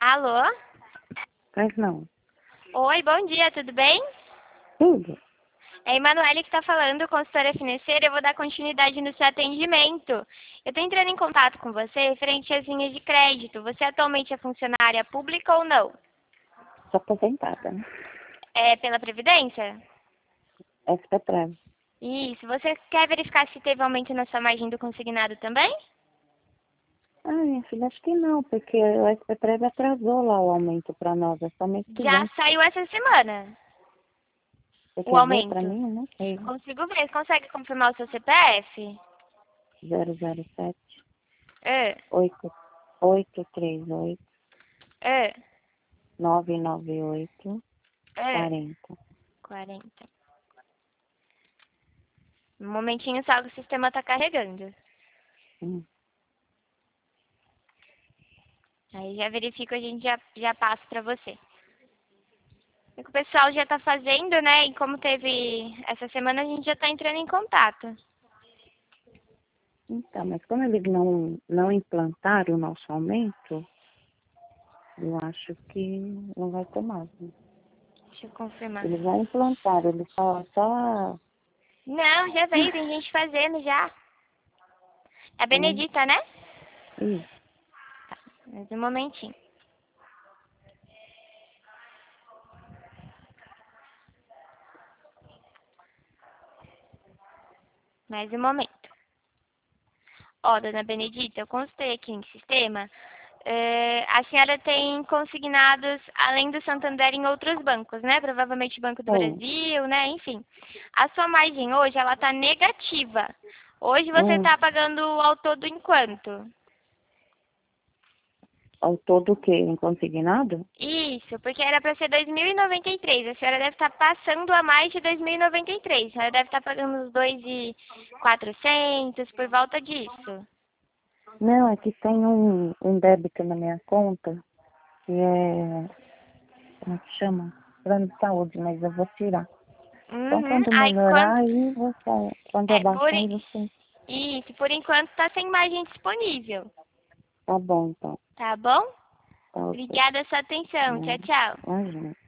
Alô? Mas não. Oi, bom dia, tudo bem? Tudo. É a Emanuele que está falando, consultora financeira. Eu vou dar continuidade no seu atendimento. Eu estou entrando em contato com você referente às linhas de crédito. Você atualmente é funcionária pública ou não? Sou aposentada, né? É pela Previdência? SPTRAV. Isso. Você quer verificar se teve aumento na sua margem do consignado também? Ah, minha filha, acho que não, porque o SPTRAV atrasou lá o aumento para nós. É só mês que Já vem. saiu essa semana Você o quer ver para aumento. mim? Eu não sei. Consigo ver. Consegue confirmar o seu CPF? 007 É, 838 é, 998 é. 40. 40. Um momentinho só que o sistema está carregando. Hum. Aí já verifico, a gente já passa para você. O que o pessoal já está fazendo, né? E como teve essa semana, a gente já está entrando em contato. Então, mas como eles não implantaram o nosso aumento, eu acho que não vai ter mais, né? Deixa eu confirmar. Eles já implantaram, eles só Não, já veio, tem gente fazendo já. É a né? Benedita, né? Isso. Mais um momentinho. Mais um momento. Ó, dona Benedita, eu consultei aqui em sistema. A senhora tem consignados, além do Santander, em outros bancos, né? Provavelmente Banco do Bom, Brasil, né? Enfim. A sua margem hoje, ela tá negativa. Hoje você está pagando ao todo em quanto? ao todo o quê? Em consignado? Isso, porque era para ser 2.093. A senhora deve estar passando a mais de 2.093. A senhora deve estar pagando uns 2.400 por volta disso. Não, é que tem um débito na minha conta, que é, como é que chama? Plano de saúde, mas eu vou tirar. Então, Uhum. quando Aí melhorar, aí você, quando é, por, abaixar, en- aí você... isso, por enquanto está sem margem disponível. Tá bom, então. Tá bom? Tá ok. Obrigada pela sua atenção. Tchau, Né? tchau. Imagina.